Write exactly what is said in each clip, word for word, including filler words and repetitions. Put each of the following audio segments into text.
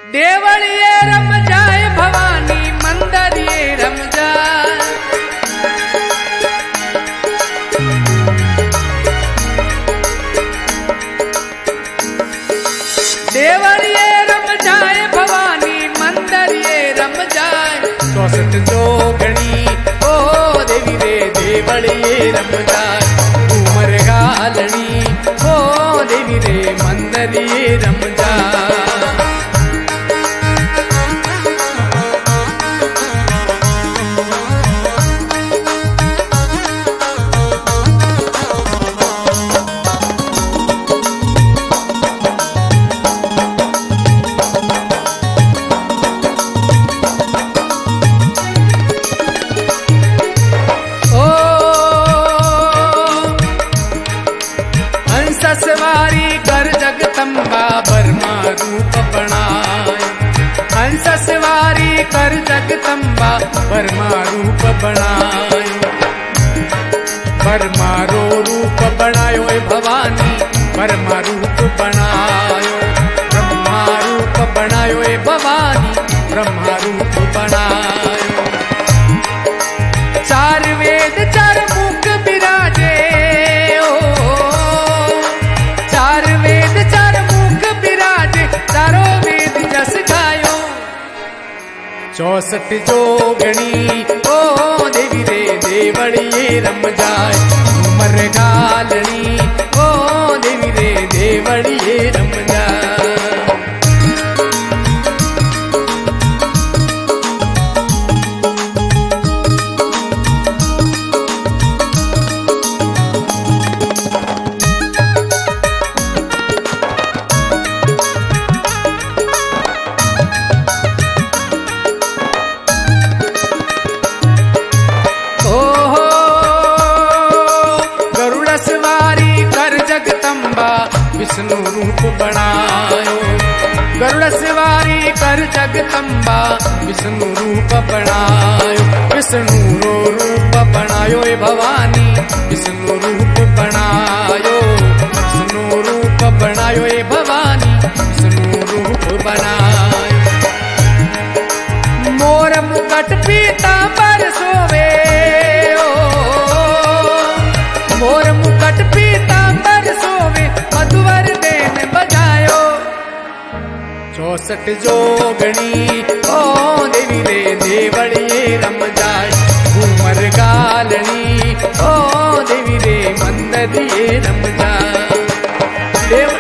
देवड़िए रम जाए भवानी मंदरिए रम जाए। देवड़िए रम जाए भवानी मंदरिए रम जाए। चौसठ जोगणी ओ देवी रे देवड़िए रम जाए। उमर गालनी ओ देवी रे मंदरिए रम जाए। सवारी कर जगदम्बा बर्मा रूप बनाए। हंस सवारी कर जगदम्बा बर्मा रूप बनाए। बर्मा रो रूप बनायो ए भवानी बर्मा रूप बनायो। ब्रह्मा रूप बनायो ए भवानी ब्रह्मा रूप बनायो। चार वेद चार मुख बिराजे चौसठ जोगणी ओ देवी रे देवड़िए रम जाए। उमर गालनी ओ देवी रे देवड़िए रम जाए। विष्णु रूप बनायो। गरुड़ सवारी कर जगदम्बा विष्णु रूप बनायो। विष्णु रो रूप बनायो ए भवानी विष्णु रूप बनायो। विष्णु रूप बनायो ए भवानी विष्णु रूप बनायो। मोर मुकुट पीतांबर सोवे ओ मोर मुकुट पीतांबर सोवे मधुवर देन बजायो। चौसठ जोगणी ओ देवी रे देवड़िए रम जाए। उमर गालनी ओ देवी रे मंदरिए रम जाए। देव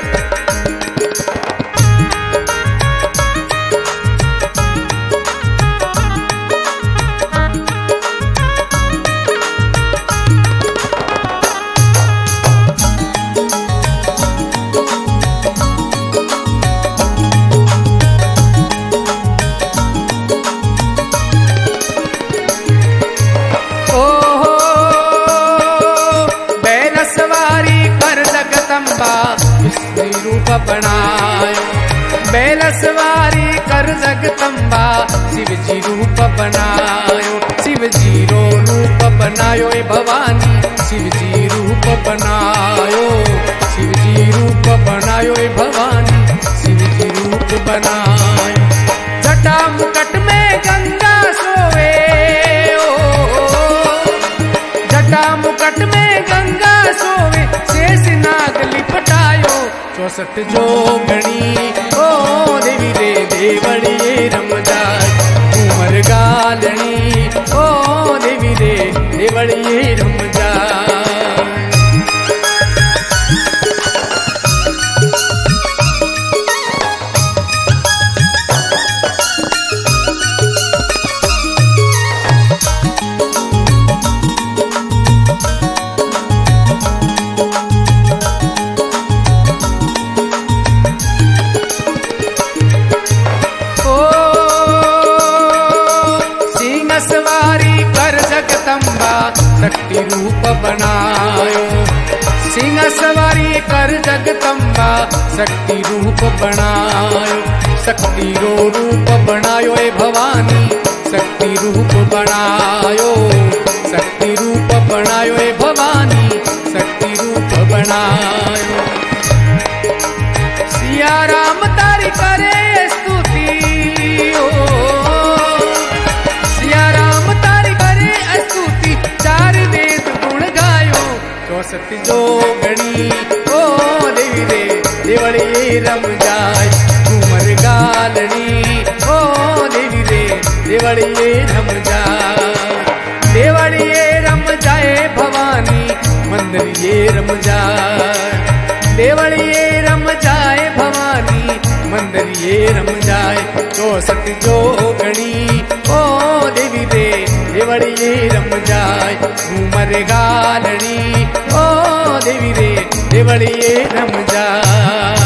विष्णु रूप बनायो। बैल सवारी कर जगदम्बा शिव जी रूप बनायो। शिव जी रो रूप बनायो ए भवानी शिव जी रूप बनायो। शिव जी रूप बनायो ए भवानी शिव जी रूप बनायो। जटा मुकुट में गंगा सोवे ओ जटा मुकुट में गंगा सोवे शेष नाग लिपटायो। चौसठ जोगणी ओ देवी रे देवड़िए रम जाए। उमर गालनी ओ देवी रे देवड़िए रम जाए। शक्ति रूप बनायो। सिंह सवारी कर जगदम्बा शक्ति रूप बनायो। शक्ति रो रूप बनायो ए भवानी शक्ति रूप बनायो। शक्ति रूप बनायो ए भवानी शक्ति रूप बनायो। सिया राम तारी करे स्तुति जोगणी ओ देवी रे देवड़िए रम जाए घूमर गालनी ओ देवी रे देवड़िए रम जाए देवड़िए रम जाए भवानी मंदिरिए रम जाए देवड़िए रम जाए भवानी मंदिरिए रम जाए चौसठ जोगणी ओ देवी रे देवड़िए रम जाए घूमर गालनी ओ देवी रे देवड़िए रम जाए।